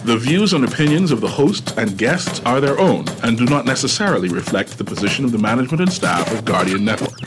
The views and opinions of the host and guests are their own and do not necessarily reflect the position of the management and staff of Guardian Network.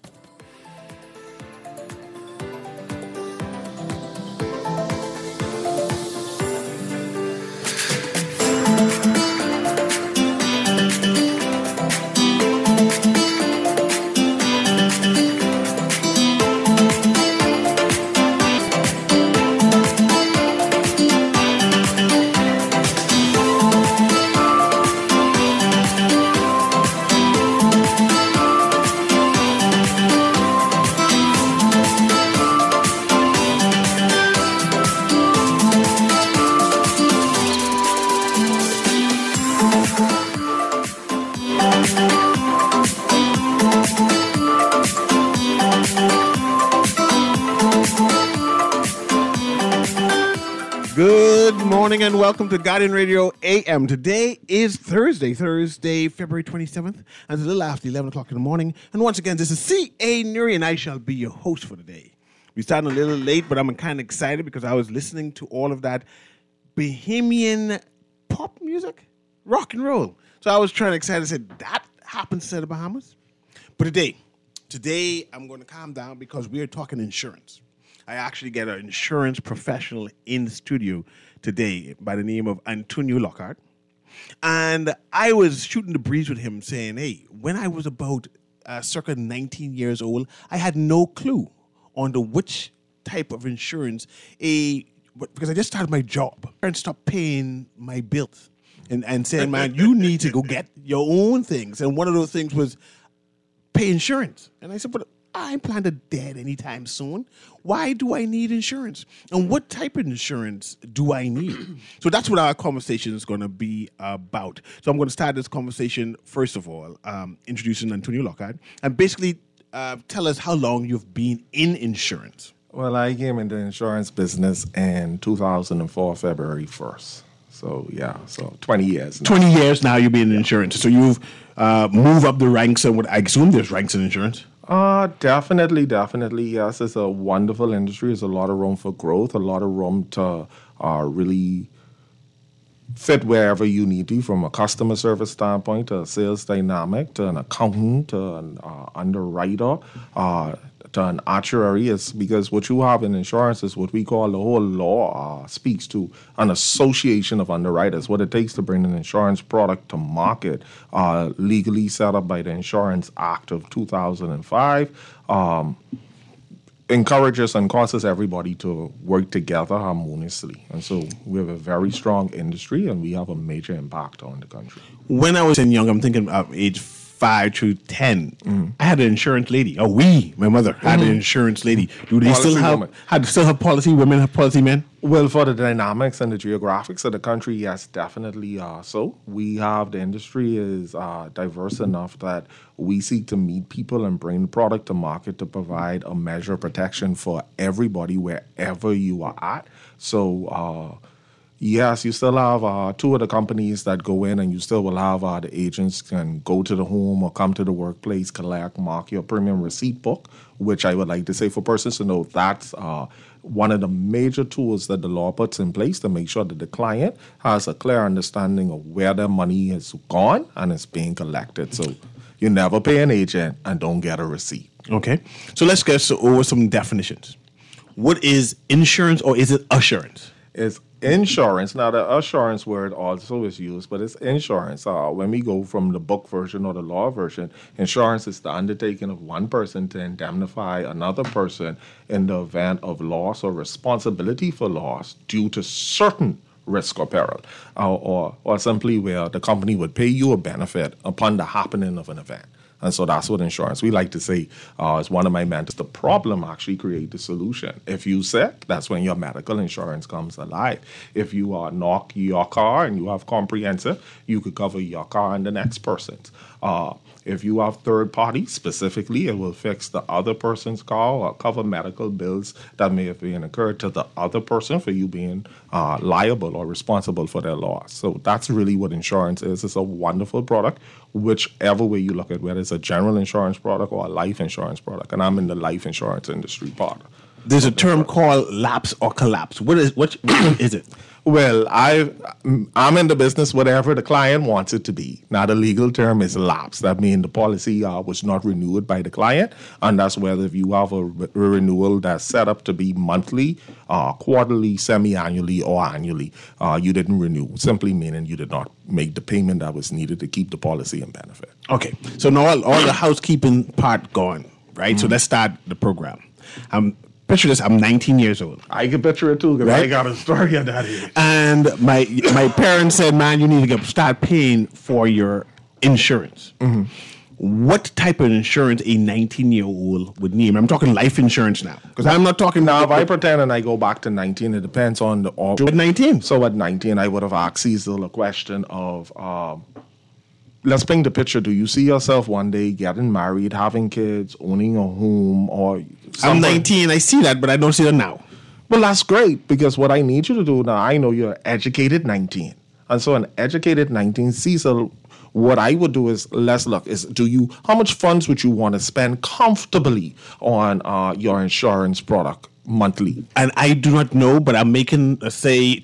And welcome to Guardian Radio AM. Today is Thursday, February 27th, and it's a little after 11 o'clock in the morning. And once again, this is C.A. Nuri, and I shall be your host for today. We started a little late, but I'm kind of excited because I was listening to all of that Bohemian pop music, rock and roll. So I was trying to excite. I said, that happens to the Bahamas. But today I'm going to calm down because we are talking insurance. I actually get an insurance professional in the studio today by the name of Antonio Lockhart. And I was shooting the breeze with him saying, hey, when I was about circa 19 years old, I had no clue on which type of insurance, because I just started my job and stopped paying my bills and saying, man, you need to go get your own things. And one of those things was pay insurance. And I said, but I plan to dead anytime soon. Why do I need insurance? And what type of insurance do I need? So that's what our conversation is going to be about. So I'm going to start this conversation, first of all, introducing Antonio Lockhart, and basically tell us how long you've been in insurance. Well, I came into the insurance business in 2004, February 1st. So, 20 years now. 20 years now you've been in insurance. So you've moved up the ranks, and what I assume there's ranks in insurance. Definitely. Yes, it's a wonderful industry. There's a lot of room for growth, a lot of room to really fit wherever you need to, from a customer service standpoint, to a sales dynamic, to an accountant, to an underwriter, to an actuary. Is because what you have in insurance is what we call the whole law speaks to an association of underwriters, what it takes to bring an insurance product to market, legally set up by the Insurance Act of 2005, encourages and causes everybody to work together harmoniously. And so we have a very strong industry, and we have a major impact on the country. When I was young, I'm thinking of age 5 through 10, I had an insurance lady. My mother had an insurance lady. Do they policy still have policy women, have policy men? Well, for the dynamics and the geographics of the country, yes, definitely so. We have, the industry is diverse enough that we seek to meet people and bring the product to market to provide a measure of protection for everybody wherever you are at. So, yes, you still have two of the companies that go in, and you still will have the agents can go to the home or come to the workplace, collect, mark your premium receipt book, which I would like to say for persons to know that's one of the major tools that the law puts in place to make sure that the client has a clear understanding of where their money has gone and is being collected. So you never pay an agent and don't get a receipt. Okay. So let's get over some definitions. What is insurance, or is it assurance? It's insurance. Now, the assurance word also is used, but it's insurance. When we go from the book version or the law version, insurance is the undertaking of one person to indemnify another person in the event of loss or responsibility for loss due to certain risk or peril, or simply where the company would pay you a benefit upon the happening of an event. And so that's what insurance, we like to say, as one of my mentors, the problem actually create the solution. If you sick, that's when your medical insurance comes alive. If you knock your car and you have comprehensive, you could cover your car and the next person's. If you have third party, specifically, it will fix the other person's car or cover medical bills that may have been incurred to the other person for you being liable or responsible for their loss. So that's really what insurance is. It's a wonderful product, whichever way you look at it, whether it's a general insurance product or a life insurance product. And I'm in the life insurance industry part. There's a term called lapse or collapse. Which one is it? Well, I'm in the business whatever the client wants it to be. Now, the legal term is lapse. That means the policy was not renewed by the client, and that's whether if you have a renewal that's set up to be monthly, quarterly, semi-annually, or annually, you didn't renew, simply meaning you did not make the payment that was needed to keep the policy in benefit. Okay, so now all the housekeeping part gone, right? So let's start the program. Picture this, I'm 19 years old. I can picture it too, because Right? I got a story at that age. And my parents said, man, you need to start paying for your insurance. What type of insurance a 19-year-old would need? I'm talking life insurance now. Because I'm not talking Now, if I pretend and I go back to 19, it depends on the... At 19? So at 19, I would have asked Cecil a question of... let's paint the picture. Do you see yourself one day getting married, having kids, owning a home, or I'm something? 19, I see that, but I don't see that now. Well, that's great, because what I need you to do now, I know you're educated 19. And so an educated 19, Cecil, what I would do is, let's look, how much funds would you want to spend comfortably on your insurance product monthly? And I do not know, but I'm making, say,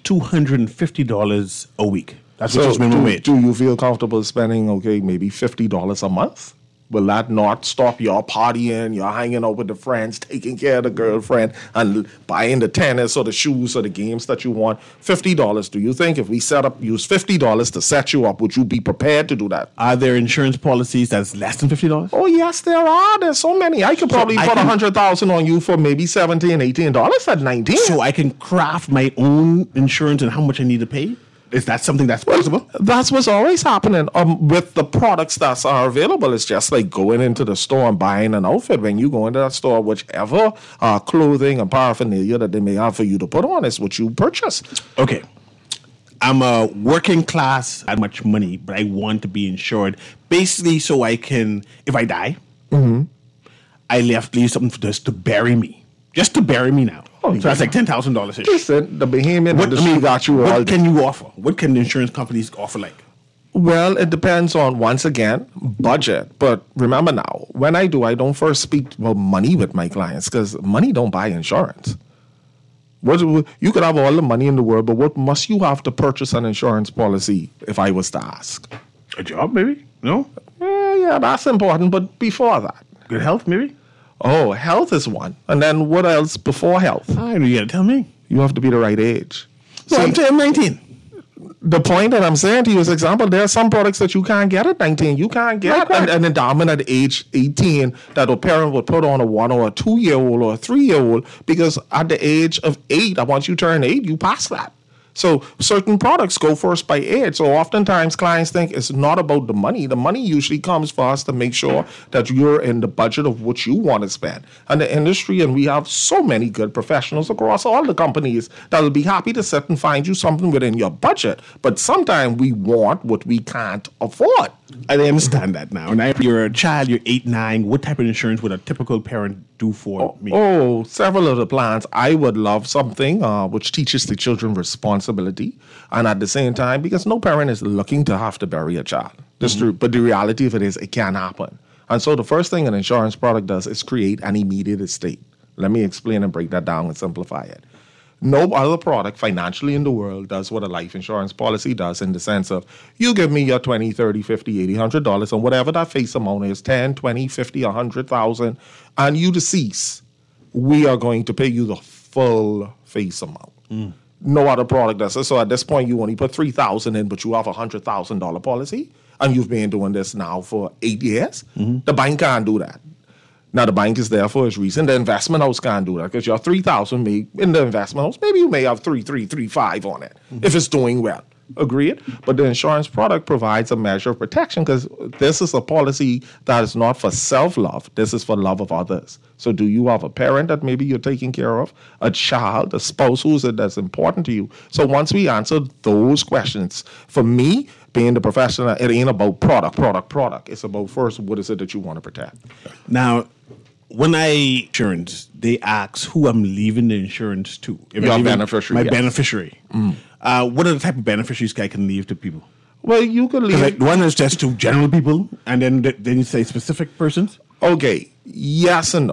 $250 a week. That's what just minimum wage. Do you feel comfortable spending, maybe $50 a month? Will that not stop your partying, you're hanging out with the friends, taking care of the girlfriend, and buying the tennis or the shoes or the games that you want? $50. Do you think if we use $50 to set you up, would you be prepared to do that? Are there insurance policies that's less than $50? Oh, yes, there are. There's so many. I could probably put $100,000 on you for maybe $17, $18 at 19. So I can craft my own insurance and how much I need to pay? Is that something that's possible? That's what's always happening with the products that are available. It's just like going into the store and buying an outfit. When you go into that store, whichever clothing and paraphernalia that they may have for you to put on is what you purchase. Okay. I'm a working class, not much money, but I want to be insured. Basically, so I can, if I die, I leave something just to bury me. Just to bury me now. Oh, so that's like $10,000 ish. Listen, the behemoth industry got you all. What can you offer? What can the insurance companies offer like? Well, it depends on, once again, budget. But remember now, when I don't first speak about money with my clients, because money don't buy insurance. You could have all the money in the world, but what must you have to purchase an insurance policy, if I was to ask? A job, maybe? No? Yeah, that's important, but before that. Good health, maybe? Oh, health is one. And then what else before health? I know, you gotta tell me. You have to be the right age. So I'm 19. The point that I'm saying to you is, example, there are some products that you can't get at 19. You can't get an endowment at age 18 that a parent would put on a 1 or a 2-year-old or a 3-year-old, because at the age of 8, once you turn 8, you pass that. So certain products go first by age. So oftentimes clients think it's not about the money. The money usually comes for us to make sure that you're in the budget of what you want to spend. And the industry, and we have so many good professionals across all the companies that will be happy to sit and find you something within your budget. But sometimes we want what we can't afford. I understand that now. And if you're a child, you're 8, 9, what type of insurance would a typical parent do for me? Oh, several of the plans. I would love something which teaches the children responsibility. And at the same time, because no parent is looking to have to bury a child. That's true. But the reality of it is, it can happen. And so the first thing an insurance product does is create an immediate estate. Let me explain and break that down and simplify it. No other product financially in the world does what a life insurance policy does, in the sense of, you give me your $20, $30, $50, $80, $100, and whatever that face amount is, 10, 20, 50, 100,000, and you decease, we are going to pay you the full face amount. No other product does it. So at this point, you only put $3,000 in, but you have a $100,000 policy, and you've been doing this now for 8 years. The bank can't do that. Now, the bank is there for its reason. The investment house can't do that, because your $3,000 may, in the investment house, maybe you may have 3,335 on it, if it's doing well. Agreed? But the insurance product provides a measure of protection, because this is a policy that is not for self-love. This is for love of others. So do you have a parent that maybe you're taking care of, a child, a spouse that's important to you? So once we answer those questions, for me, being the professional, it ain't about product. It's about, first, what is it that you want to protect? Now, when I insurance, they ask who I'm leaving the insurance to. If Your I'm leaving beneficiary, My yes. beneficiary. What are the type of beneficiaries I can leave to people? Well, you could leave. Like, one is just to general people, and then you say specific persons. Okay, yes and no.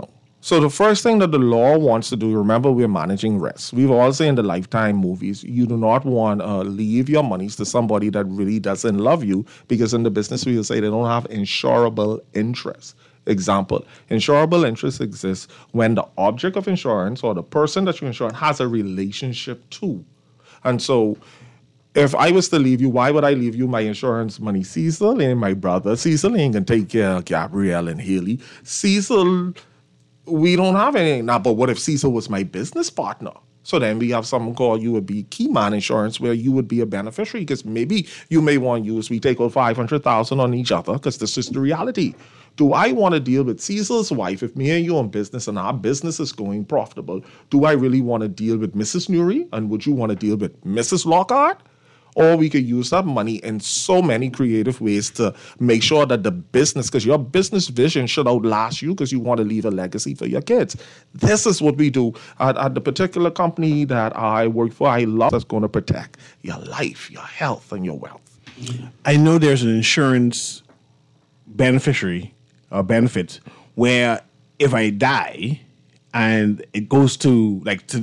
So the first thing that the law wants to do, remember, we're managing risk. We've all seen in the Lifetime movies, you do not want to leave your monies to somebody that really doesn't love you, because in the business we will say they don't have insurable interest. Example, insurable interest exists when the object of insurance or the person that you insure has a relationship to. And so if I was to leave you, why would I leave you my insurance money? Cecil and my brother. Cecil ain't going to take care of Gabrielle and Haley. Cecil, we don't have anything now, but what if Cecil was my business partner? So then we have something called, you would be key man insurance, where you would be a beneficiary, because maybe you may want to use, we take out $500,000 on each other, because this is the reality. Do I want to deal with Cecil's wife if me and you own business and our business is going profitable? Do I really want to deal with Mrs. Nuri? And would you want to deal with Mrs. Lockhart? Or we could use that money in so many creative ways to make sure that the business, because your business vision should outlast you, because you want to leave a legacy for your kids. This is what we do at the particular company that I work for. I love that's going to protect your life, your health, and your wealth. I know there's an insurance beneficiary or benefit where if I die and it goes to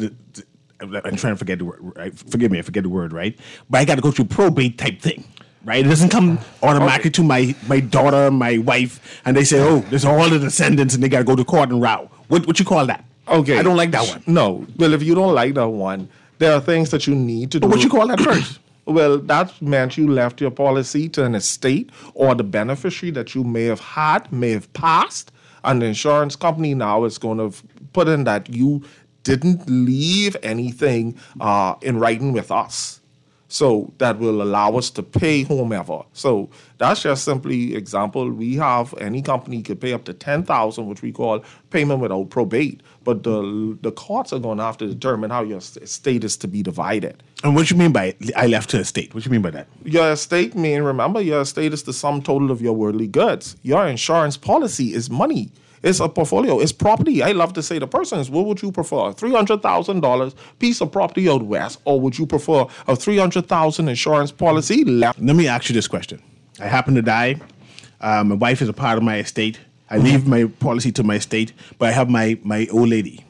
I'm trying to forget the word, right? Forgive me, I forget the word, right? But I got to go through probate type thing, right? It doesn't come automatically to my daughter, my wife, and they say, oh, there's all the descendants and they got to go to court and row. What you call that? Okay. I don't like that one. No. Well, if you don't like that one, there are things that you need to do. But what you call that first? Well, that meant you left your policy to an estate or the beneficiary that you may have had, may have passed, and the insurance company now is going to put in that you didn't leave anything in writing with us. So that will allow us to pay whomever. So that's just simply example. We have, any company could pay up to $10,000, which we call payment without probate. But the courts are going to have to determine how your estate is to be divided. And what you mean by I left to estate? What you mean by that? Your estate remember, your estate is the sum total of your worldly goods. Your insurance policy is money. It's a portfolio. It's property. I love to say to persons, what would you prefer? A $300,000 piece of property out west, or would you prefer a $300,000 insurance policy left? Let me ask you this question. I happen to die. My wife is a part of my estate. I leave my policy to my estate, but I have my old lady.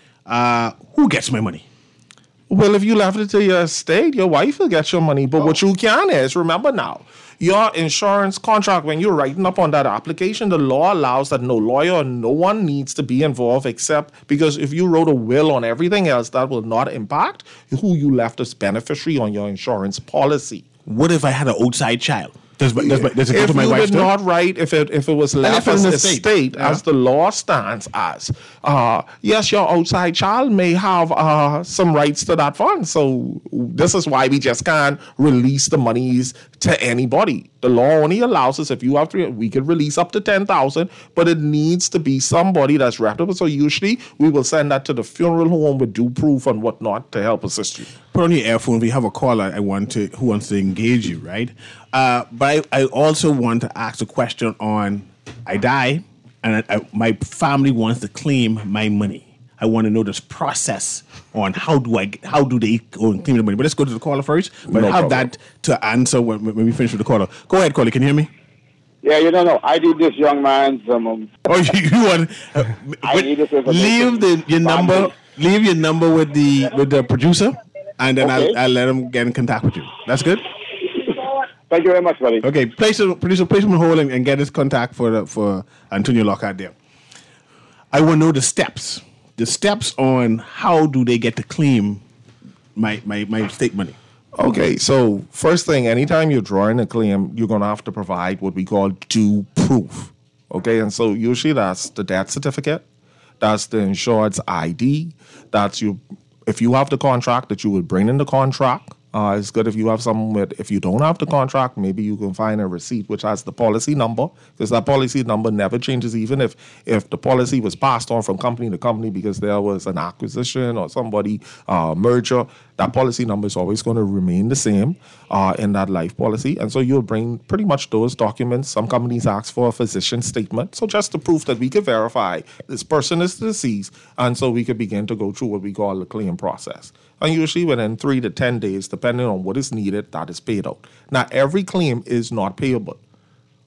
Who gets my money? Well, if you left it to your estate, your wife will get your money. But what you can is, remember now, your insurance contract, when you're writing up on that application, the law allows that no lawyer or no one needs to be involved, except because if you wrote a will on everything else, that will not impact who you left as beneficiary on your insurance policy. What if I had an outside child? Does it go to my wife? If you did not write, if it was left as an estate, as the law stands as, yes, your outside child may have some rights to that fund. So this is why we just can't release the monies to anybody. The law only allows us, if you have to, we could release up to $10,000, but it needs to be somebody that's reputable. So usually we will send that to the funeral home with due proof and whatnot to help assist you. Put on your earphone. We have a caller who wants to engage you, right? But I also want to ask a question on, I die and my family wants to claim my money. I want to know this process on how do they go and claim the money. But let's go to the caller first. But I have that to answer when we finish with the caller. Go ahead, caller. Can you hear me? Yeah, you don't know. I did this young man's. You want? Leave your number. Leave your number with the producer, and then okay. I'll let him get in contact with you. That's good. Thank you very much, buddy. Okay, producer, place him on hold and get his contact for Antonio Lockhart there. I want to know the steps. The steps on how do they get to claim my estate money. Okay, so first thing, anytime you're drawing a claim, you're going to have to provide what we call due proof. Okay, and so usually that's the death certificate, that's the insured's ID, that's you. If you have the contract, that you would bring in the contract. It's good if you have something with, if you don't have the contract, maybe you can find a receipt which has the policy number, because that policy number never changes, even if the policy was passed on from company to company because there was an acquisition or somebody merger. That policy number is always going to remain the same in that life policy. And so you'll bring pretty much those documents. Some companies ask for a physician statement. So just to prove that we can verify this person is deceased. And so we could begin to go through what we call the claim process. And usually within 3 to 10 days, depending on what is needed, that is paid out. Now, every claim is not payable.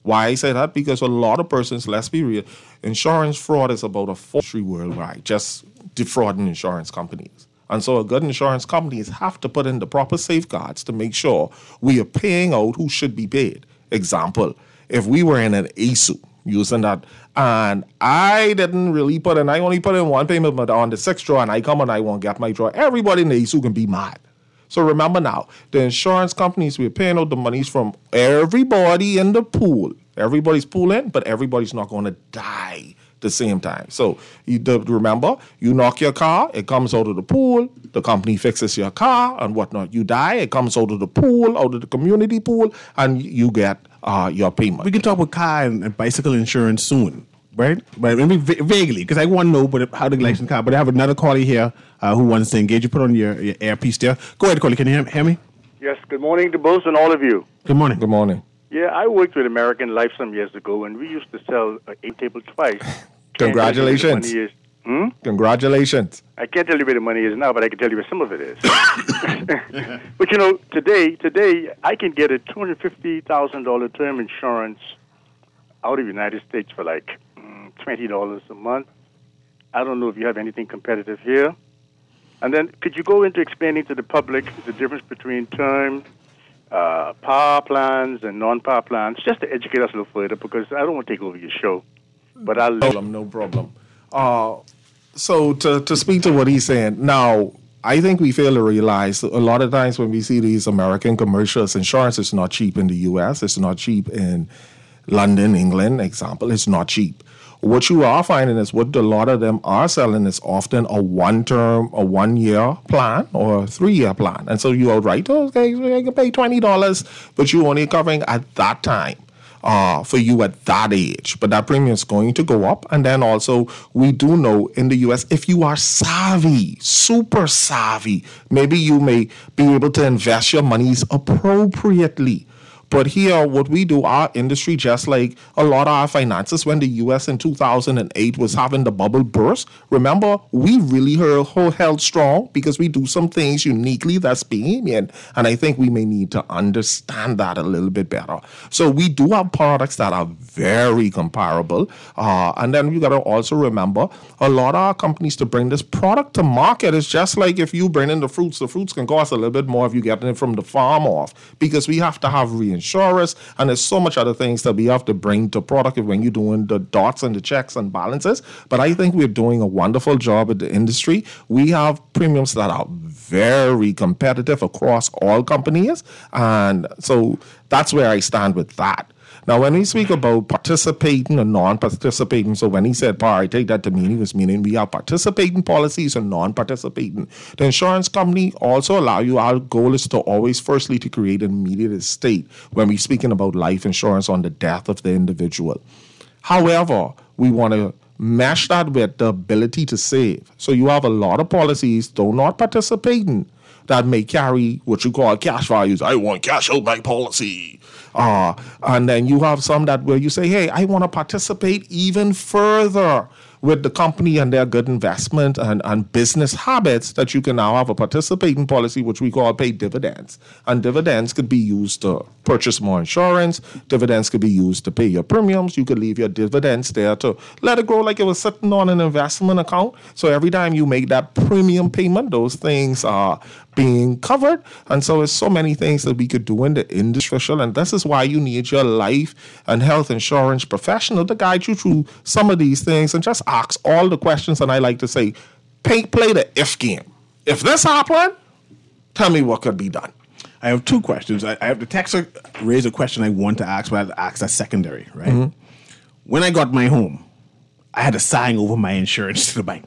Why I say that? Because a lot of persons, let's be real, insurance fraud is about a forestry worldwide, just defrauding insurance companies. And so a good insurance companies have to put in the proper safeguards to make sure we are paying out who should be paid. Example, if we were in an ASU, using that, and I didn't really put in, I only put in one payment, but on the sixth draw, and I come and I won't get my draw, everybody in the ASU can be mad. So remember now, the insurance companies, we're paying out the monies from everybody in the pool. Everybody's pooling, but everybody's not going to die the same time. So remember, you knock your car, it comes out of the pool, the company fixes your car and whatnot. You die, it comes out of the pool, out of the community pool, and you get your payment. We can talk about car and bicycle insurance soon, right? But maybe vaguely, because I want to know how the license car. But I have another caller here who wants to engage. You put on your earpiece there. Go ahead, caller. Can you hear me? Yes, good morning to both and all of you. Good morning. Good morning. Yeah, I worked with American Life some years ago, and we used to sell a table twice. Congratulations. Congratulations. I can't tell you where the money is now, but I can tell you where some of it is. But, you know, today I can get a $250,000 term insurance out of the United States for like $20 a month. I don't know if you have anything competitive here. And then could you go into explaining to the public the difference between term power plans and non-power plans, just to educate us a little further, because I don't want to take over your show. But I'll no problem. So to speak to what he's saying, now, I think we fail to realize a lot of times when we see these American commercials, insurance is not cheap in the U.S., it's not cheap in London, England, example, it's not cheap. What you are finding is what a lot of them are selling is often a 1-year plan or a 3-year plan. And so you are right, okay, I can pay $20, but you're only covering at that time for you at that age. But that premium is going to go up. And then also, we do know in the U.S., if you are savvy, super savvy, maybe you may be able to invest your monies appropriately. But here, what we do, our industry, just like a lot of our finances, when the U.S. in 2008 was having the bubble burst, remember, we really held strong because we do some things uniquely that's being in. And I think we may need to understand that a little bit better. So we do have products that are very comparable. And then you got to also remember, a lot of our companies to bring this product to market is just like if you bring in the fruits can cost a little bit more if you get it from the farm off, because we have to have reinsurance, and there's so much other things that we have to bring to product when you're doing the dots and the checks and balances. But I think we're doing a wonderful job at the industry. We have premiums that are very competitive across all companies, and so that's where I stand with that. Now, when we speak about participating and non-participating, so when he said par, I take that to mean he was meaning we have participating policies and non-participating. The insurance company also allow you, our goal is to always firstly to create an immediate estate when we're speaking about life insurance on the death of the individual. However, we want to mesh that with the ability to save. So you have a lot of policies, though not participating, that may carry what you call cash values. I want cash out my policy. And then you have some that where you say, hey, I want to participate even further with the company and their good investment and business habits, that you can now have a participating policy, which we call pay dividends. And dividends could be used to purchase more insurance. Dividends could be used to pay your premiums. You could leave your dividends there to let it grow like it was sitting on an investment account. So every time you make that premium payment, those things are being covered. And so there's so many things that we could do in the industry. And this is why you need your life and health insurance professional to guide you through some of these things and just ask all the questions. And I like to say, play the if game. If this happened, tell me what could be done. I have two questions. I have the texter raise a question I want to ask, but I have to ask that secondary, right? Mm-hmm. When I got my home, I had to sign over my insurance to the bank.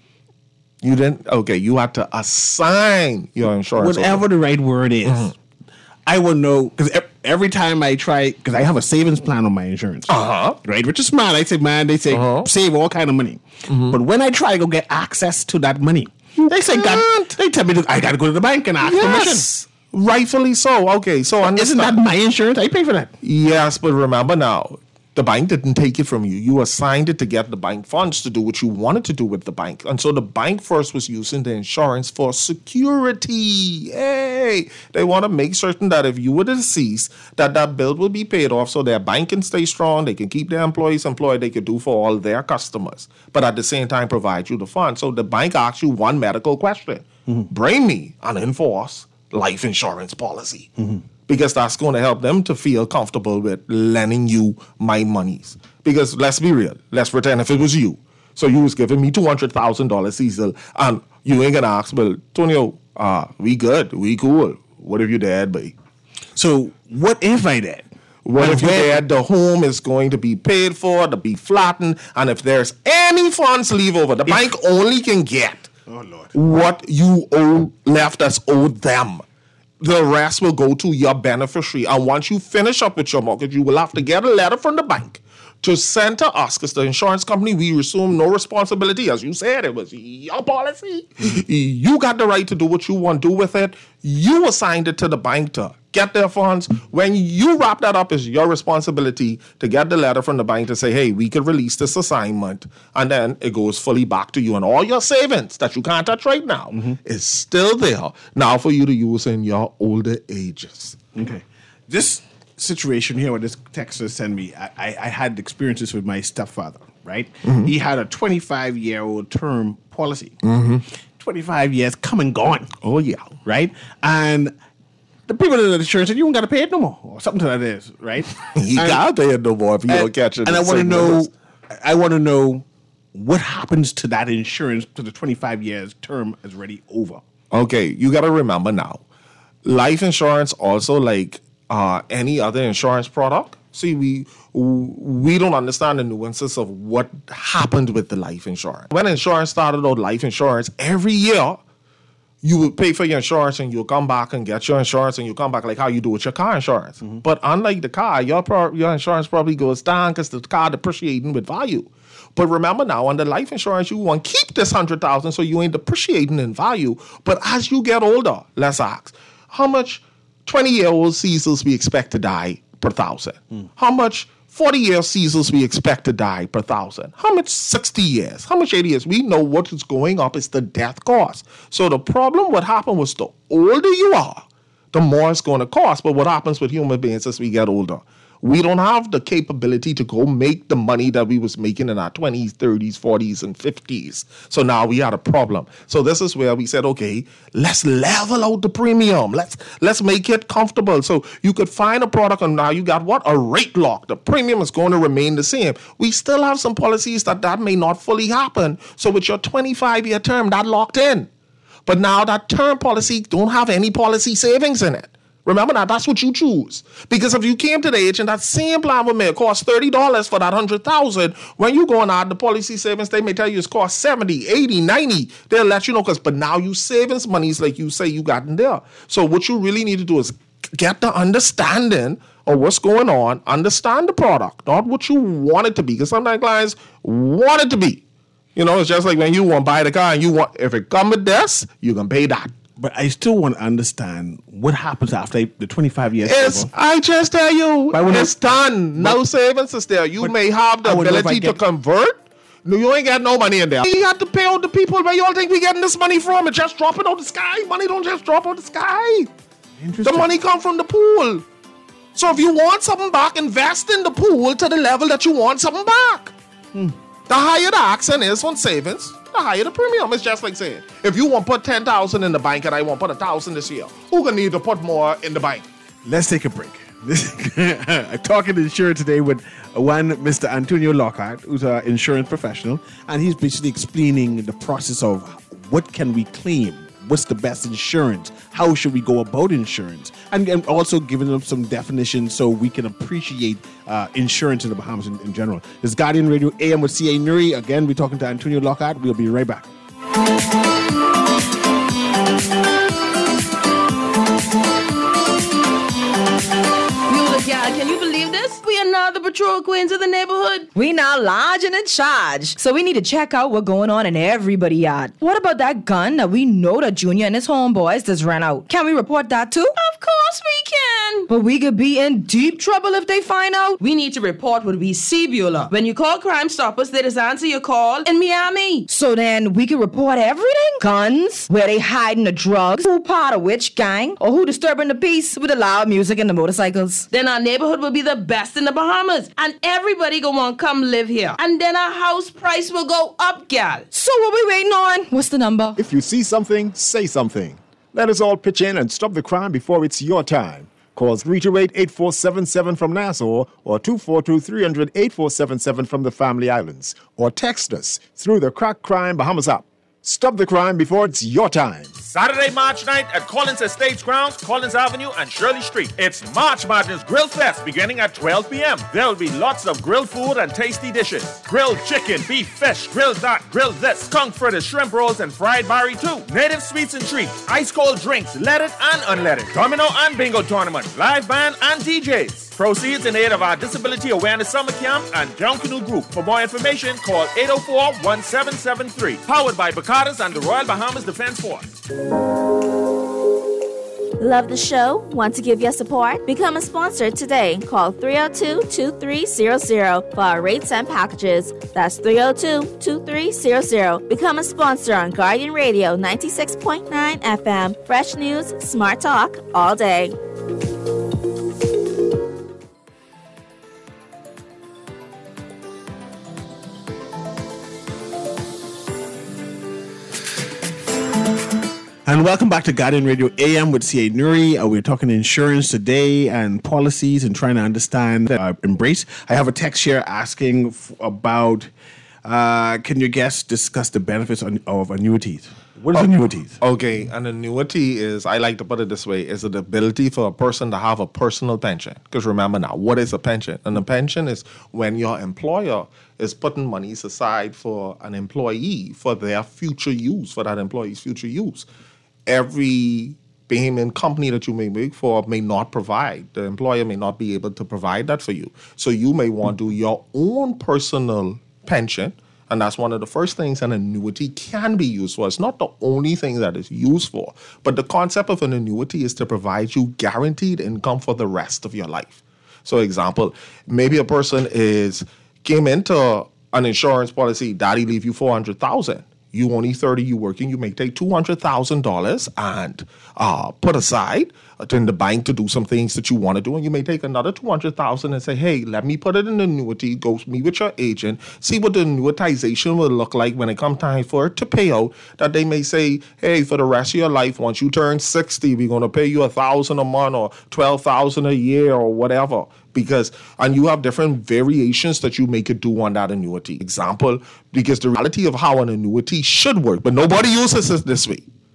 You didn't? Okay, you had to assign your insurance. Whatever the right word is. Mm-hmm. I will know, because every time I try, because I have a savings plan on my insurance, right? Which is smart. I say, man, they say save all kind of money. Mm-hmm. But when I try to go get access to that money, they say, they tell me I got to go to the bank and ask permission. Rightfully so. Okay, so isn't that my insurance? I pay for that. Yes, but remember now, The bank didn't take it from you. You assigned it to get the bank funds to do what you wanted to do with the bank. And so the bank first was using the insurance for security. Hey, they want to make certain that if you were deceased, that bill will be paid off so their bank can stay strong, they can keep their employees employed, they can do for all their customers, but at the same time provide you the funds. So the bank asks you one medical question. Bring me an enforced life insurance policy. Because that's going to help them to feel comfortable with lending you my monies. Because let's be real. Let's pretend if it was you. So you was giving me $200,000, Cecil, and you ain't going to ask, well, Tonio, we good, we cool. What if you're dead, babe? So what if I did? What if you're dead? The home is going to be paid for, to be flattened, and if there's any funds leave over, the bank only can get what you owe left that's owed them. The rest will go to your beneficiary. And once you finish up with your mortgage, you will have to get a letter from the bank to send to us, because the insurance company, we assume no responsibility. As you said, it was your policy. You got the right to do what you want to do with it. You assigned it to the bank to get their funds. When you wrap that up, it's your responsibility to get the letter from the bank to say, hey, we could release this assignment. And then it goes fully back to you. And all your savings that you can't touch right now is still there now for you to use in your older ages. Okay. This situation here, what this texter sent me, I had experiences with my stepfather, right? He had a 25-year-old term policy. 25 years come and gone. Oh, yeah. Right? And the people in the insurance said, you don't got to pay it no more, or something to that is, right? You got to pay it no more if you don't catch it. And I want to know what happens to that insurance to the 25 years term is already over. Okay, you got to remember now, life insurance also like any other insurance product. See, we don't understand the nuances of what happened with the life insurance. When insurance started out, life insurance, every year, you would pay for your insurance and you'll come back and get your insurance and you come back like how you do with your car insurance. But unlike the car, your insurance probably goes down because the car depreciating with value. But remember now, under life insurance, you want to keep this $100,000 so you ain't depreciating in value. But as you get older, let's ask, how much 20-year-old Cecils we expect to die per 1,000? How much 40-year Cecils we expect to die per 1,000? How much 60 years? How much 80 years? We know what is going up is the death cost. So the problem, what happened was the older you are, the more it's going to cost. But what happens with human beings as we get older? We don't have the capability to go make the money that we was making in our 20s, 30s, 40s, and 50s. So now we had a problem. So this is where we said, okay, let's level out the premium. Let's make it comfortable. So you could find a product and now you got what? A rate lock. The premium is going to remain the same. We still have some policies that may not fully happen. So with your 25-year term, that locked in. But now that term policy don't have any policy savings in it. Remember now, that's what you choose. Because if you came to the age and that same plan would may cost $30 for that $100,000, when you go and add the policy savings, they may tell you it's cost $70, $80, $90. They'll let you know but now you savings monies like you say you got in there. So what you really need to do is get the understanding of what's going on, understand the product, not what you want it to be. Because sometimes clients want it to be. You know, it's just like when you want to buy the car and if it comes with this, you can pay that. But I still want to understand what happens after the 25 years. I just tell you, it's done. No savings is there. You may have the ability to convert. No, you ain't got no money in there. You have to pay out the people where y'all think we getting this money from. It just dropping out the sky. Money don't just drop out the sky. The money come from the pool. So if you want something back, invest in the pool to the level that you want something back. The higher the accent is on savings, the higher the premium. It's just like saying, if you want to put $10,000 in the bank and I want to put $1,000 this year, who gonna need to put more in the bank? Let's take a break. I'm talking insurance today with Mr. Antonio Lockhart, who's an insurance professional, and he's basically explaining the process of what can we claim, what's the best insurance, how should we go about insurance, and also giving them some definitions so we can appreciate insurance in the Bahamas in general. This is Guardian Radio AM with C.A. Nuri. Again, we're talking to Antonio Lockhart. We'll be right back. Can you believe this? We are now the patrol queens of the neighborhood. We now large and in charge. So we need to check out what's going on in everybody's yard. What about that gun that we know that Junior and his homeboys just ran out? Can we report that too? Of course we can. man. But we could be in deep trouble if they find out. We need to report what we see, Beulah. When you call Crime Stoppers, they just answer your call in Miami. So then we can report everything? Guns, where they hiding the drugs, who part of which gang, or who disturbing the peace with the loud music and the motorcycles. Then our neighborhood will be the best in the Bahamas, and everybody gonna want to come live here. And then our house price will go up, gal. So what we waiting on? What's the number? If you see something, say something. Let us all pitch in and stop the crime before it's your time. Call 328-8477 from Nassau or 242-300-8477 from the Family Islands. Or text us through the Crack Crime Bahamas app. Stop the crime before it's your time. Saturday, March 9th at Collins Estates Grounds, Collins Avenue, and Shirley Street. It's March Madness Grill Fest beginning at 12 p.m. There'll be lots of grilled food and tasty dishes. Grilled chicken, beef, fish, grilled that, grilled this, skunk fritters, shrimp rolls, and fried barry too. Native sweets and treats, ice cold drinks, leaded and unleaded. Domino and bingo tournament, live band and DJs. Proceeds in aid of our Disability Awareness Summer Camp and Down Canoe Group. For more information, call 804-1773. Powered by Bacadas and the Royal Bahamas Defense Force. Love the show? Want to give your support? Become a sponsor today. Call 302-2300 for our rates and packages. That's 302-2300. Become a sponsor on Guardian Radio 96.9 FM. Fresh news, smart talk, all day. And welcome back to Guardian Radio AM with C.A. Nuri. We're talking insurance today and policies and trying to understand Embrace. I have a text here asking about, can your guests discuss the benefits of annuities? What is annuities? Okay, an annuity is, I like to put it this way, is the ability for a person to have a personal pension. Because remember now, what is a pension? And a pension is when your employer is putting monies aside for an employee for their future use, for that employee's future use. Every payment company that you may make for may not provide. The employer may not be able to provide that for you. So you may want to do your own personal pension. And that's one of the first things an annuity can be used for. It's not the only thing that it's used for. But the concept of an annuity is to provide you guaranteed income for the rest of your life. So example, maybe a person came into an insurance policy, daddy leave you $400,000. You only 30, you working, you may take $200,000 and put aside in the bank to do some things that you want to do. And you may take another $200,000 and say, hey, let me put it in an annuity, go meet with your agent, see what the annuitization will look like when it comes time for it to pay out. That they may say, hey, for the rest of your life, once you turn 60, we're going to pay you $1,000 a month or $12,000 a year or whatever. And you have different variations that you make it do on that annuity. Example, because the reality of how an annuity should work, but nobody uses it this way,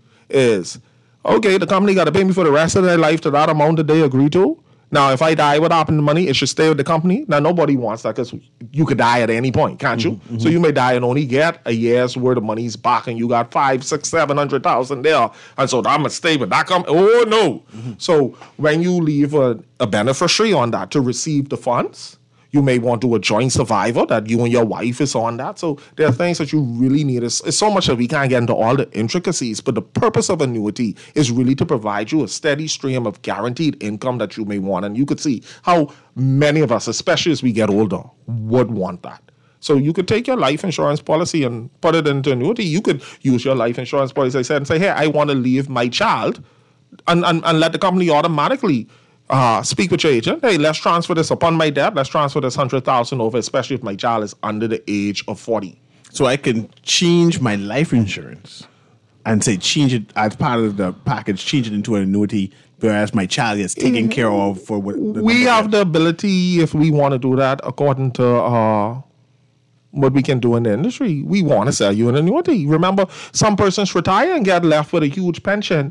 is, okay, the company got to pay me for the rest of their life to that amount that they agree to. Now, if I die, what happened to the money? It should stay with the company. Now, nobody wants that because you could die at any point, can't you? Mm-hmm. So you may die and only get a year's worth of money's back, and you got $500,000, $600,000, $700,000 there, and so I'm gonna stay with that company. Oh no! Mm-hmm. So when you leave a beneficiary on that to receive the funds, you may want to do a joint survivor that you and your wife is on that. So there are things that you really need. It's so much that we can't get into all the intricacies, but the purpose of annuity is really to provide you a steady stream of guaranteed income that you may want. And you could see how many of us, especially as we get older, would want that. So you could take your life insurance policy and put it into annuity. You could use your life insurance policy, as I said, and say, hey, I want to leave my child and let the company automatically speak with your agent. Hey, let's transfer this upon my death. Let's transfer this $100,000 over, especially if my child is under the age of 40. So I can change my life insurance and say change it as part of the package, change it into an annuity, whereas my child is taken care of for what. We have the ability, if we want to do that, according to what we can do in the industry. We want to sell you an annuity. Remember, some persons retire and get left with a huge pension.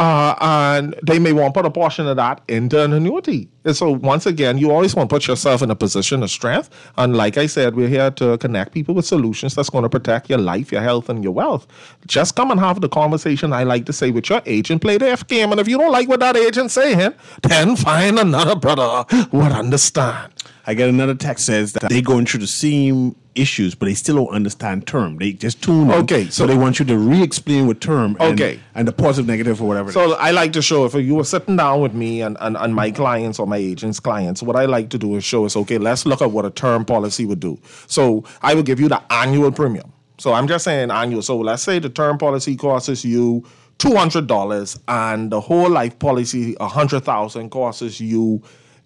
And they may want to put a portion of that into an annuity. And so once again, you always want to put yourself in a position of strength. And like I said, we're here to connect people with solutions that's going to protect your life, your health, and your wealth. Just come and have the conversation, I like to say, with your agent. Play the F game. And if you don't like what that agent's saying, then find another brother who would understand. I get another text says that they're going through the same issues, but they still don't understand term. They just tune in. Okay, so they want you to re-explain with term Okay. and the positive, negative, or whatever. So I like to show, if you were sitting down with me and my clients or my agents' clients, what I like to do is show us, okay, let's look at what a term policy would do. So I will give you the annual premium. So I'm just saying annual. So let's say the term policy costs you $200 and the whole life policy, $100,000, costs you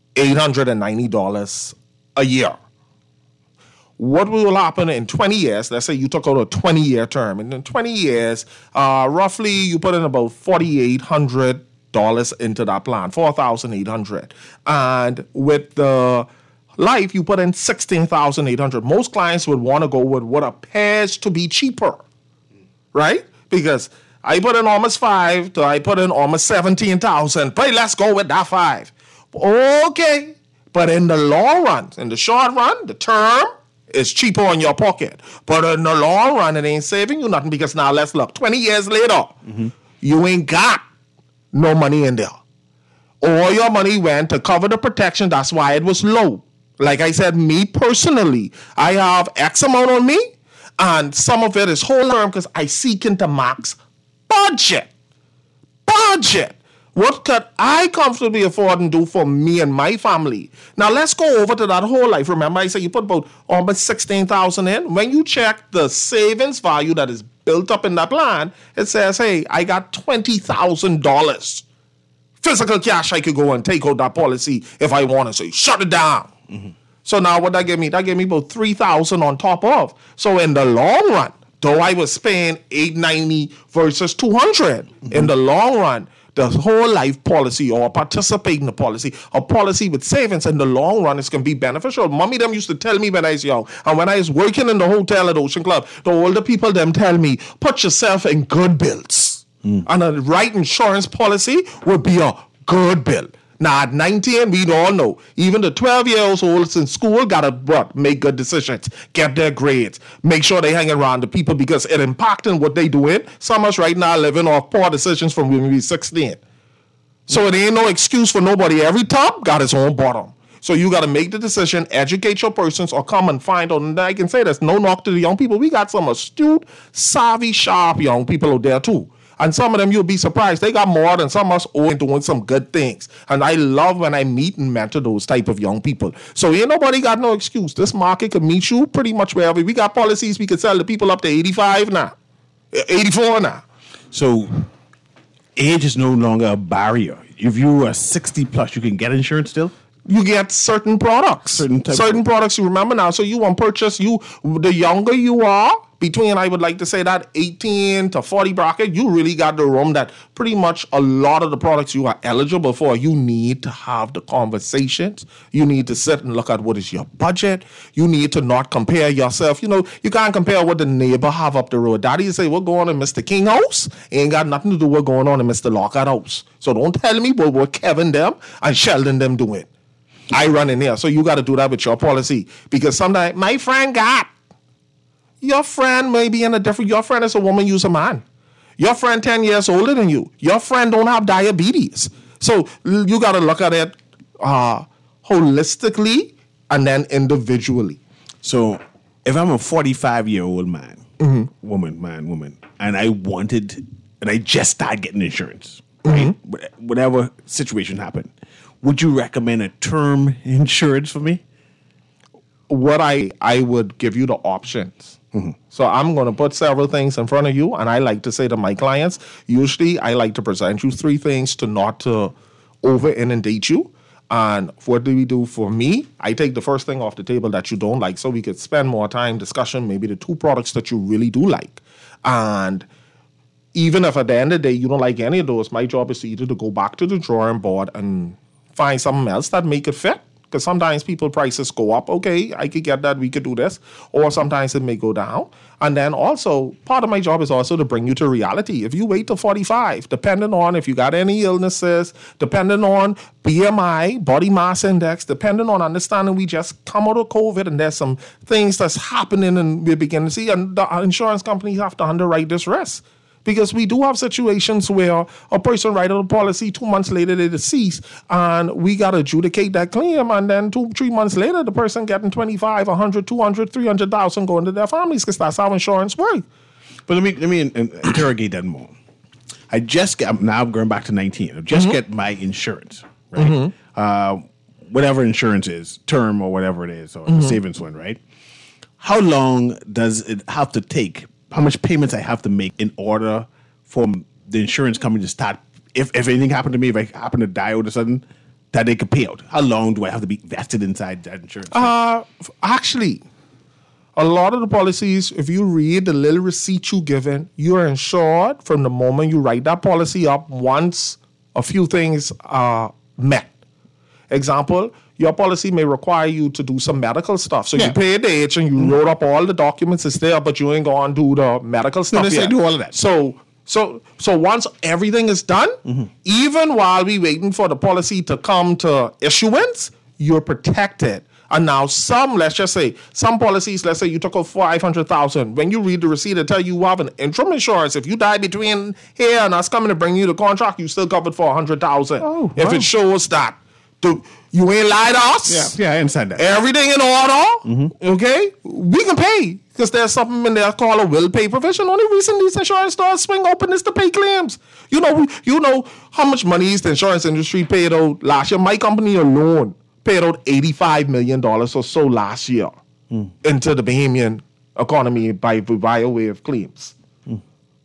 $890 a year. What will happen in 20 years? Let's say you took out a 20-year term. And in 20 years, roughly you put in about $4,800 into that plan, $4,800. And with the life, you put in $16,800. Most clients would want to go with what appears to be cheaper, right? Because I put in almost 5 to I put in almost 17,000. But let's go with that 5. Okay, but in the long run, in the short run, the term is cheaper on your pocket. But in the long run, it ain't saving you nothing because now let's look. 20 years later, you ain't got no money in there. All your money went to cover the protection. That's why it was low. Like I said, me personally, I have X amount on me, and some of it is whole term because I seek into max budget. What could I comfortably afford and do for me and my family? Now, let's go over to that whole life. Remember, I said you put about almost $16,000 in. When you check the savings value that is built up in that plan, it says, hey, I got $20,000. Physical cash I could go and take out that policy if I want to. So you shut it down. So now what that gave me? That gave me about $3,000 on top of. So in the long run, though I was paying $890 versus $200, in the long run, the whole life policy or participating the policy, a policy with savings in the long run is going to be beneficial. Mommy them used to tell me when I was young, and when I was working in the hotel at Ocean Club, the older people them tell me, put yourself in good bills. And a right insurance policy would be a good bill. Now, at 19, we all know, even the 12-year-olds in school got to make good decisions, get their grades, make sure they hang around the people because it impacting what they doing. Some of us right now living off poor decisions from when we were 16. So it ain't no excuse for nobody. Every top got its own bottom. So you got to make the decision, educate your persons, or come and find out. And I can say there's no knock to the young people. We got some astute, savvy, sharp young people out there too. And some of them, you'll be surprised, they got more than some of us doing some good things. And I love when I meet and mentor those type of young people. So ain't nobody got no excuse. This market can meet you pretty much wherever. We got policies we can sell to people up to 85 now, 84 now. So age is no longer a barrier. If you are 60 plus, you can get insurance still? You get certain products. Certain products you remember now. So you want purchase, the younger you are, between, I would like to say that 18 to 40 bracket, you really got the room that pretty much a lot of the products you are eligible for, you need to have the conversations. You need to sit and look at what is your budget. You need to not compare yourself. You know, you can't compare what the neighbor have up the road. Daddy say, what's going on in Mr. King house? Ain't got nothing to do with what's going on in Mr. Lockhart house. So don't tell me what Kevin them and Sheldon them doing. I run in there. So you got to do that with your policy. Because sometimes my friend got. Your friend may be in a different, your friend is a woman, you's a man. Your friend 10 years older than you. Your friend don't have diabetes. So you got to look at it holistically and then individually. So if I'm a 45-year-old man, woman, and I just started getting insurance, right? Whatever situation happened, would you recommend a term insurance for me? What I would give you the options. So I'm going to put several things in front of you, and I like to say to my clients, usually I like to present you 3 things to not to over inundate you. And what do we do for me? I take the first thing off the table that you don't like so we could spend more time discussion, maybe the 2 products that you really do like. And even if at the end of the day you don't like any of those, my job is to either to go back to the drawing board and find something else that make it fit. Because sometimes people prices go up. Okay, I could get that. We could do this. Or sometimes it may go down. And then also, part of my job is also to bring you to reality. If you wait till 45, depending on if you got any illnesses, depending on BMI, body mass index, depending on understanding we just come out of COVID and there's some things that's happening and we're beginning to see. And the insurance companies have to underwrite this risk. Because we do have situations where a person writes a policy, 2 months later they deceased, and we got to adjudicate that claim, and then 2-3 months later the person getting 25, 100, 200, 300,000 going to their families, because that's how insurance works. But let me interrogate that more. I just get, now I'm going back to 19. I just get my insurance, right? Whatever insurance is, term or whatever it is, or the savings one, right? How long does it have to take? How much payments I have to make in order for the insurance company to start? If anything happened to me, if I happen to die all of a sudden, that they could pay out. How long do I have to be vested inside that insurance? Actually, a lot of the policies, if you read the little receipt you given, you're insured from the moment you write that policy up once a few things are met. Example, your policy may require you to do some medical stuff. So you paid the agent, you wrote up all the documents is there, but you ain't going to do the medical stuff yet. They do all of that. So once everything is done, even while we waiting for the policy to come to issuance, you're protected. And now let's just say, some policies, let's say you took out $500,000. When you read the receipt, it tell you have an interim insurance. If you die between here and us coming to bring you the contract, you still covered for $100,000. If it shows that you ain't lied to us. Yeah, I understand that. Everything in order. Okay, we can pay because there's something in there called a will pay provision. Only reason these insurance stores swing open is to pay claims. You know how much money is the insurance industry paid out last year. My company alone paid out $85 million or so last year into the Bahamian economy by way of claims. I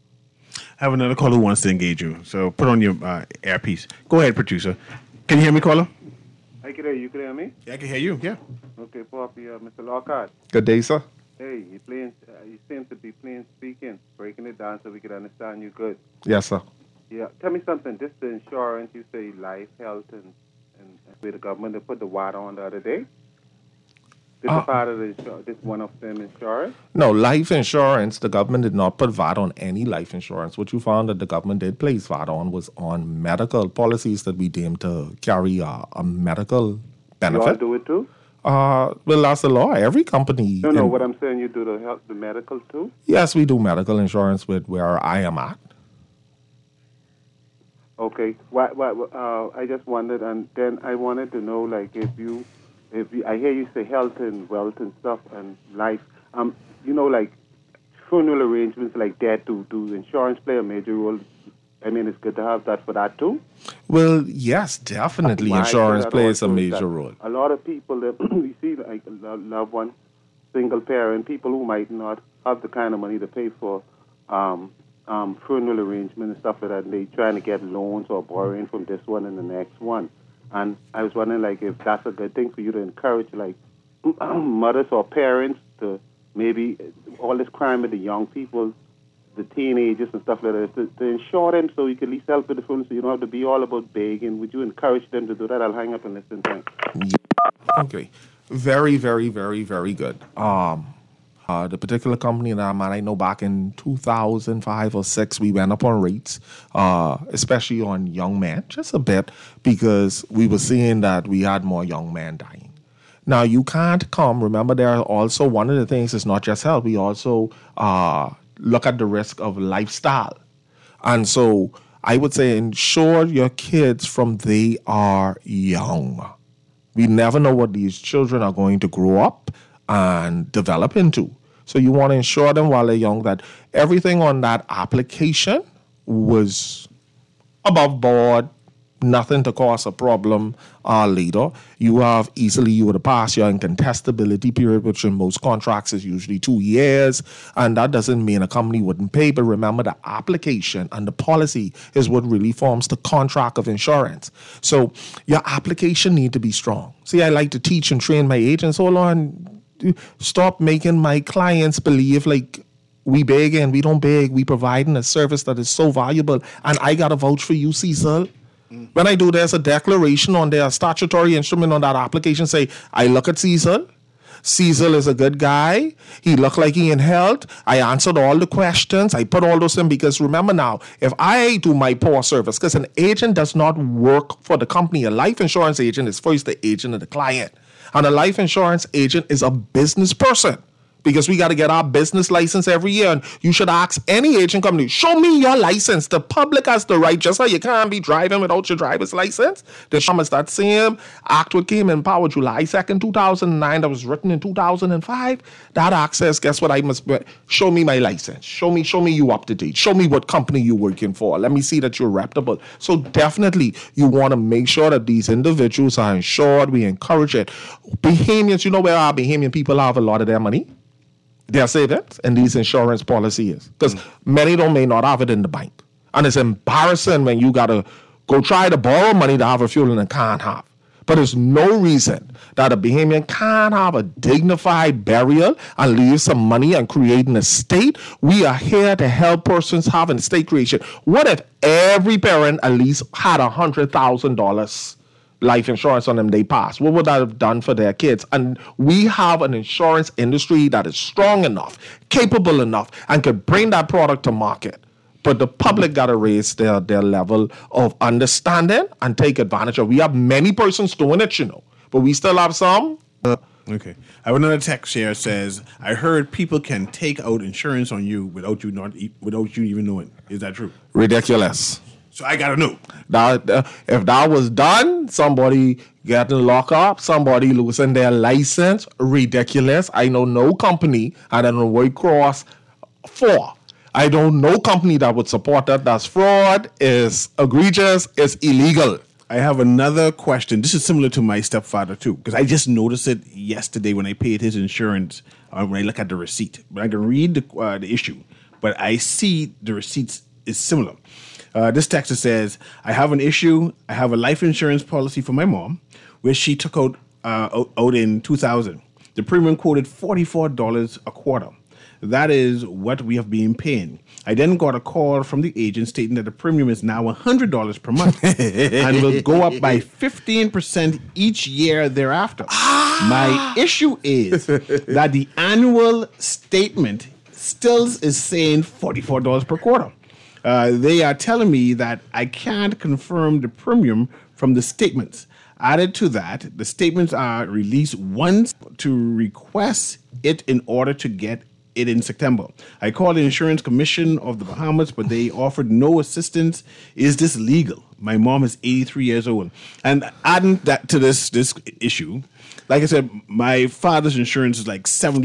have another caller who wants to engage you. So put on your earpiece. Go ahead, producer. Can you hear me, caller? I can hear you. Can you hear me? Yeah, I can hear you. Yeah. Okay, Poppy, Mr. Lockhart. Good day, sir. Hey, you seem to be plain speaking, breaking it down so we can understand you good. Yes, sir. Yeah, tell me something. This the insurance, you say life, health, and where the government they put the water on the other day. This is part of this one of them insurance? No, life insurance, the government did not put VAT on any life insurance. What you found that the government did place VAT on was on medical policies that we deemed to carry a medical benefit. You all do it too? Well, that's the law. Every company. No, what I'm saying, you do the medical too? Yes, we do medical insurance with where I am at. Okay. I just wondered, and then I wanted to know, like, if you, I hear you say health and wealth and stuff and life, like funeral arrangements like that, do insurance play a major role? I mean, it's good to have that for that too? Well, yes, definitely insurance plays a major role. A lot of people that we see, like loved one, single parent, people who might not have the kind of money to pay for funeral arrangement and stuff like that, and they trying to get loans or borrowing from this one and the next one. And I was wondering, like, if that's a good thing for you to encourage, like, mothers or parents to maybe all this crime with the young people, the teenagers and stuff like that, to insure them so you can at least help with the funeral so you don't have to be all about begging. Would you encourage them to do that? I'll hang up and listen. Thanks. Okay. Very, very, very, very good. The particular company that I'm at, I know back in 2005 or 6, we went up on rates, especially on young men, just a bit, because we were seeing that we had more young men dying. Now, you can't remember, there are also, one of the things is not just health, we also look at the risk of lifestyle. And so I would say insure your kids from they are young. We never know what these children are going to grow up and develop into. So you want to ensure them while they're young that everything on that application was above board, nothing to cause a problem later. You would have passed your incontestability period, which in most contracts is usually 2 years, and that doesn't mean a company wouldn't pay, but remember the application and the policy is what really forms the contract of insurance. So your application need to be strong. See, I like to teach and train my agents. Hold on, stop making my clients believe like we beg and we don't beg. We providing a service that is so valuable, and I got to vouch for you, Cecil. When I do, there's a declaration on their statutory instrument on that application say, I look at Cecil. Cecil is a good guy. He looked like he in health. I answered all the questions. I put all those in because remember now, if I do my poor service, because an agent does not work for the company. A life insurance agent is first the agent of the client. And a life insurance agent is a business person. because we got to get our business license every year. And you should ask any agent company, show me your license. The public has the right, just like you can't be driving without your driver's license. The Bahamas, that same act what came in power July 2nd, 2009, that was written in 2005. That act says, guess what, I must show me my license. Show me you up to date. Show me what company you're working for. Let me see that you're reputable. So definitely you want to make sure that these individuals are insured. We encourage it. Bahamians, you know where our Bahamian people have a lot of their money? Their savings and these insurance policies. Because many may not have it in the bank. And it's embarrassing when you got to go try to borrow money to have a funeral and can't have. But there's no reason that a Bahamian can't have a dignified burial and leave some money and create an estate. We are here to help persons have an estate creation. What if every parent at least had $100,000 life insurance on them they pass? What would that have done for their kids? And we have an insurance industry that is strong enough, capable enough, and could bring that product to market. But the public got to raise their level of understanding and take advantage of. We have many persons doing it, but we still have some. Okay. I have another text here that says, I heard people can take out insurance on you without you even knowing. Is that true? Ridiculous. So I got to know. If that was done, somebody getting locked up, somebody losing their license, ridiculous. I know no company, and I don't know White Cross for. I don't know company that would support that. That's fraud, is egregious, is illegal. I have another question. This is similar to my stepfather, too, because I just noticed it yesterday when I paid his insurance, when I look at the receipt. But I can read the issue, but I see the receipts is similar. This text says, I have an issue. I have a life insurance policy for my mom, which she took out in 2000. The premium quoted $44 a quarter. That is what we have been paying. I then got a call from the agent stating that the premium is now $100 per month and will go up by 15% each year thereafter. My issue is that the annual statement still is saying $44 per quarter. They are telling me that I can't confirm the premium from the statements. Added to that, the statements are released once to request it in order to get it in September. I called the Insurance Commission of the Bahamas, but they offered no assistance. Is this legal? My mom is 83 years old. And adding that to this issue, like I said, my father's insurance is like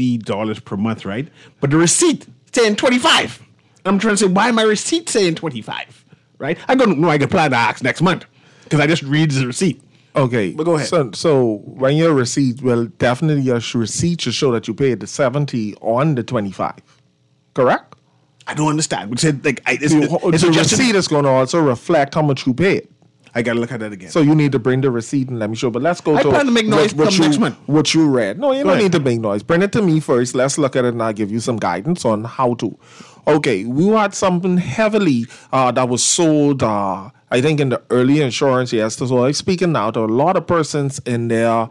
$70 per month, right? But the receipt saying $25. I'm trying to say, why my receipt saying $25, right? I don't know. I can plan to ask next month because I just read the receipt. Okay, but go ahead. So when your receipt, well, definitely your receipt should show that you paid the 70 on the 25, correct? I don't understand. We said like the receipt is going to also reflect how much you paid. I got to look at that again. So you need to bring the receipt and let me show. But let's go I plan to make noise next month. What you read. No, you don't need to make noise. Bring it to me first. Let's look at it and I'll give you some guidance on how to. Okay, we had something heavily that was sold, I think, in the early insurance years. So I'm speaking now to a lot of persons in their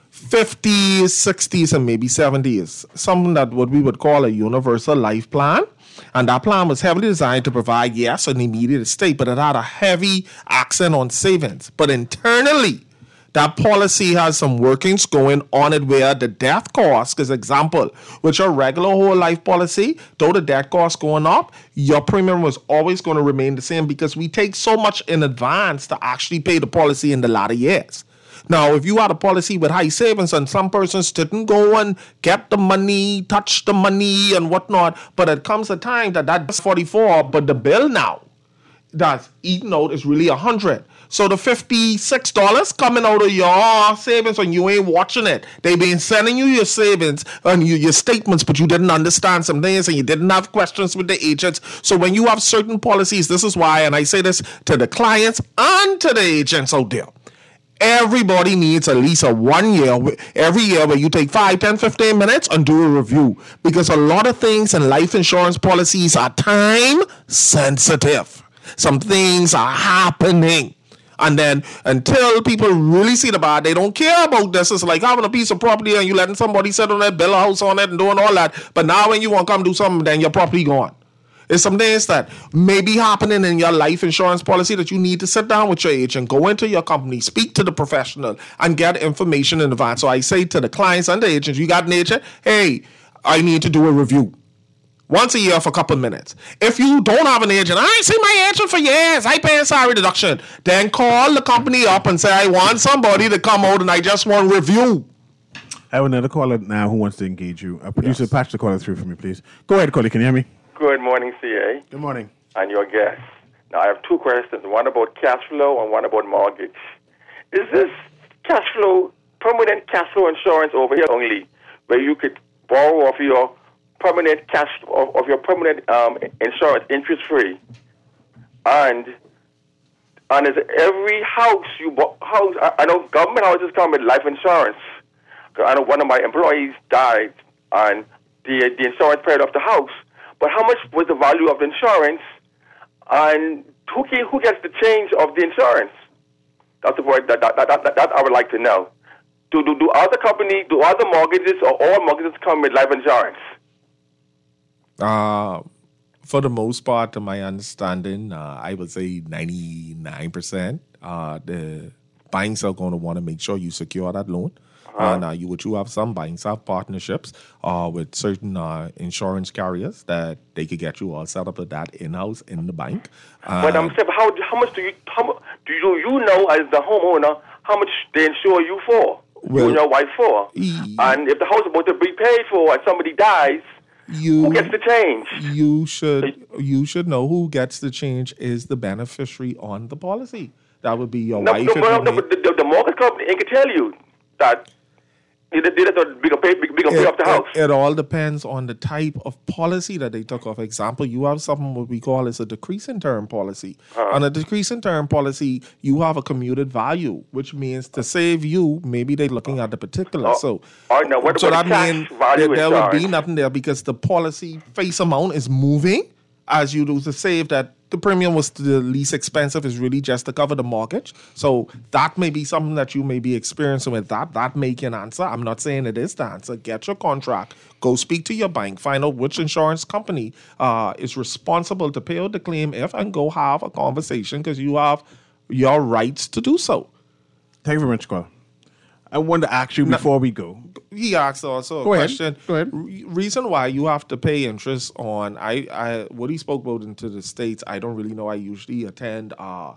50s, 60s, and maybe 70s. Something that what we would call a universal life plan. And that plan was heavily designed to provide, yes, an immediate estate, but it had a heavy accent on savings. But internally, that policy has some workings going on it where the death cost, because example, with your regular whole life policy, though the death cost going up, your premium was always going to remain the same because we take so much in advance to actually pay the policy in the latter years. Now, if you had a policy with high savings and some persons didn't go and get the money, touch the money and whatnot, but it comes a time that's 44, but the bill now that's eaten out is really 100. So the $56 coming out of your savings when you ain't watching it. They've been sending you your savings and your statements, but you didn't understand some things and you didn't have questions with the agents. So when you have certain policies, this is why, and I say this to the clients and to the agents out there, everybody needs at least a 1 year, every year where you take 5, 10, 15 minutes and do a review. Because a lot of things in life insurance policies are time sensitive. Some things are happening. And then until people really see the bad, they don't care about this. It's like having a piece of property and you letting somebody sit on it, build a house on it and doing all that. But now when you want to come do something, then your property gone. It's some things that may be happening in your life insurance policy that you need to sit down with your agent, go into your company, speak to the professional, and get information in advance. So I say to the clients and the agents, you got an agent? Hey, I need to do a review. Once a year for a couple minutes. If you don't have an agent, I ain't seen my agent for years, I pay a salary deduction. Then call the company up and say, I want somebody to come out and I just want a review. I have another caller now who wants to engage you. Producer, patch the caller through for me, please. Go ahead, caller. Can you hear me? Good morning, CA. Good morning. And your guest. Now, I have two questions, one about cash flow and one about mortgage. Is this cash flow, permanent cash flow insurance over here only, where you could borrow off your permanent cash of your permanent insurance interest-free? And is every house I know government houses come with life insurance. I know one of my employees died and the insurance paid off the house. But how much was the value of the insurance? And who gets the change of the insurance? That's the word that I would like to know. Do other mortgages or all mortgages come with life insurance? For the most part, to my understanding, I would say 99%. The banks are going to want to make sure you secure that loan. And you have some banks have partnerships with certain insurance carriers that they could get you all set up with that in-house in the bank. But I'm saying, how much do you know as the homeowner how much they insure you for? You and your wife for? And if the house is about to be paid for and somebody dies, who gets the change? You should know who gets the change is the beneficiary on the policy. That would be your wife. But the mortgage company can tell you that they bigger pay off the house. It all depends on the type of policy that they took off. Example, you have something what we call is a decreasing term policy. On a decreasing term policy, you have a commuted value, which means to save you, maybe they're looking at the particular. So that means there would be nothing there because the policy face amount is moving as you do to save that. The premium was the least expensive is really just to cover the mortgage. So that may be something that you may be experiencing with that. That may be an answer. I'm not saying it is the answer. Get your contract. Go speak to your bank. Find out which insurance company is responsible to pay out the claim and go have a conversation because you have your rights to do so. Thank you very much, Carl. I wanted to ask you before we go. He asked also a question. Go ahead. Reason why you have to pay interest on what he spoke about into the States, I don't really know. I usually attend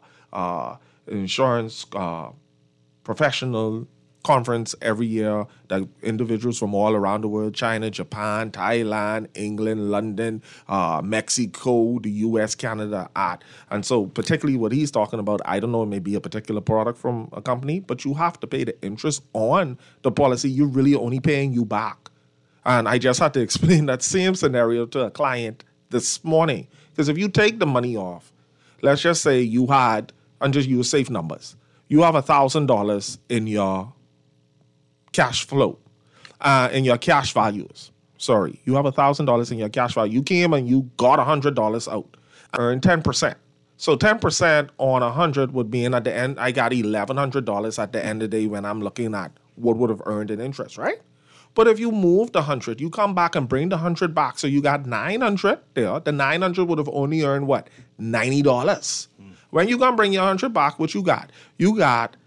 insurance professional conference every year that individuals from all around the world, China, Japan, Thailand, England, London, Mexico, the US, Canada, at. And so particularly what he's talking about, I don't know, it may be a particular product from a company, but you have to pay the interest on the policy. You're really only paying you back. And I just had to explain that same scenario to a client this morning. Because if you take the money off, let's just say you had, and just use safe numbers, you have $1,000 in your cash flow, in your cash values. Sorry, you have $1,000 in your cash value. You came and you got $100 out, earned 10%. So 10% on 100 would mean at the end, I got $1,100 at the end of the day when I'm looking at what would have earned in interest, right? But if you move the 100, you come back and bring the 100 back. So you got 900 there. The 900 would have only earned what? $90. When you gonna bring your 100 back, what you got? You got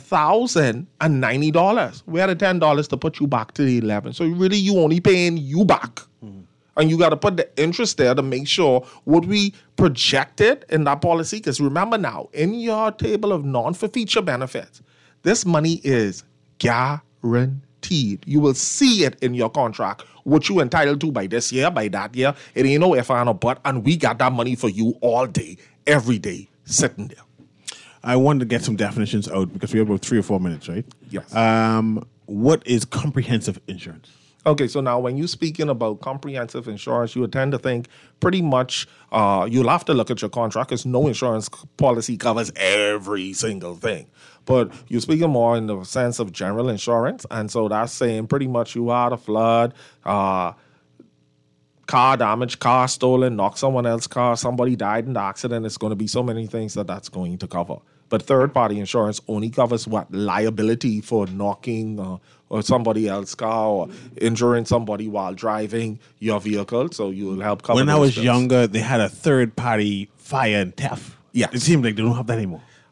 $1,090. We had $10 to put you back to the 11. So really, you only paying you back. And you got to put the interest there to make sure what we projected in that policy. Because remember now, in your table of non-for-feature benefits, this money is guaranteed. You will see it in your contract, what you entitled to by this year, by that year. It ain't no if and no but. And we got that money for you all day, every day, sitting there. I wanted to get some definitions out because we have about 3 or 4 minutes, right? Yes. What is comprehensive insurance? Okay, so now when you're speaking about comprehensive insurance, you would tend to think pretty much you'll have to look at your contract because no insurance policy covers every single thing. But you're speaking more in the sense of general insurance. And so that's saying pretty much you had a flood, car damage, car stolen, knocked someone else's car, somebody died in the accident. It's going to be so many things that's going to cover. But third-party insurance only covers what? Liability for knocking or somebody else's car or injuring somebody while driving your vehicle. So you'll help cover When I was things. younger, they had a third-party fire and theft. Yeah. It seems like they don't have that anymore.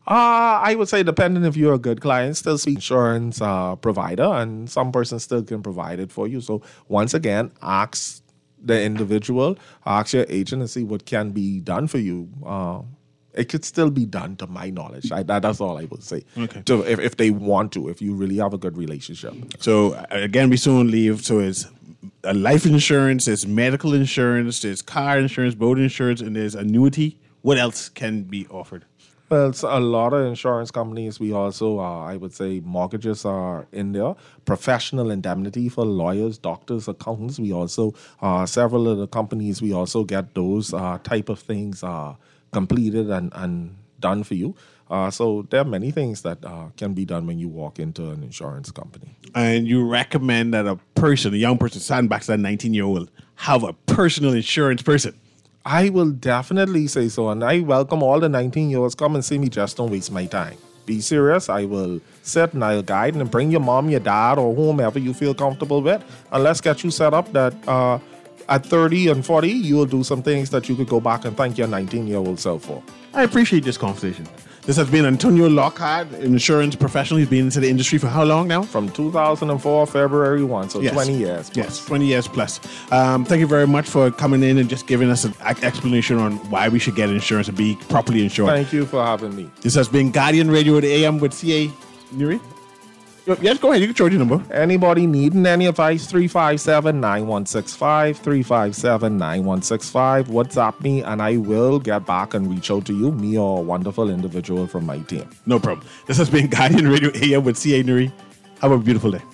I would say depending if you're a good client, still see insurance provider, and some person still can provide it for you. So once again, ask the individual, ask your agent and see what can be done for you. It could still be done to my knowledge. That's all I would say. Okay. So if they want to, if you really have a good relationship. So again, we soon leave. So it's life insurance, there's medical insurance, there's car insurance, boat insurance, and there's annuity. What else can be offered? Well, it's a lot of insurance companies. We also, I would say, mortgages are in there. Professional indemnity for lawyers, doctors, accountants. We also, several of the companies, we also get those type of things completed and done for you. So there are many things that can be done when you walk into an insurance company. And you recommend that a young person, stand back to that 19-year-old, have a personal insurance person? I will definitely say so. And I welcome all the 19-year-olds. Come and see me. Just don't waste my time. Be serious. I will sit and I'll guide and bring your mom, your dad, or whomever you feel comfortable with. And let's get you set up that at 30 and 40, you will do some things that you could go back and thank your 19-year-old self for. I appreciate this conversation. This has been Antonio Lockhart, insurance professional. He's been into the industry for how long now? From 2004, February 1, so yes. 20 years plus. Yes, 20 years plus. Thank you very much for coming in and just giving us an explanation on why we should get insurance and be properly insured. Thank you for having me. This has been Guardian Radio at AM with C.A. Nuri. Yes, go ahead. You can throw your number. Anybody needing any advice, 357-9165, 357-9165. WhatsApp me, and I will get back and reach out to you, me or a wonderful individual from my team. No problem. This has been Guardian Radio AM with C.A. Nuri. Have a beautiful day.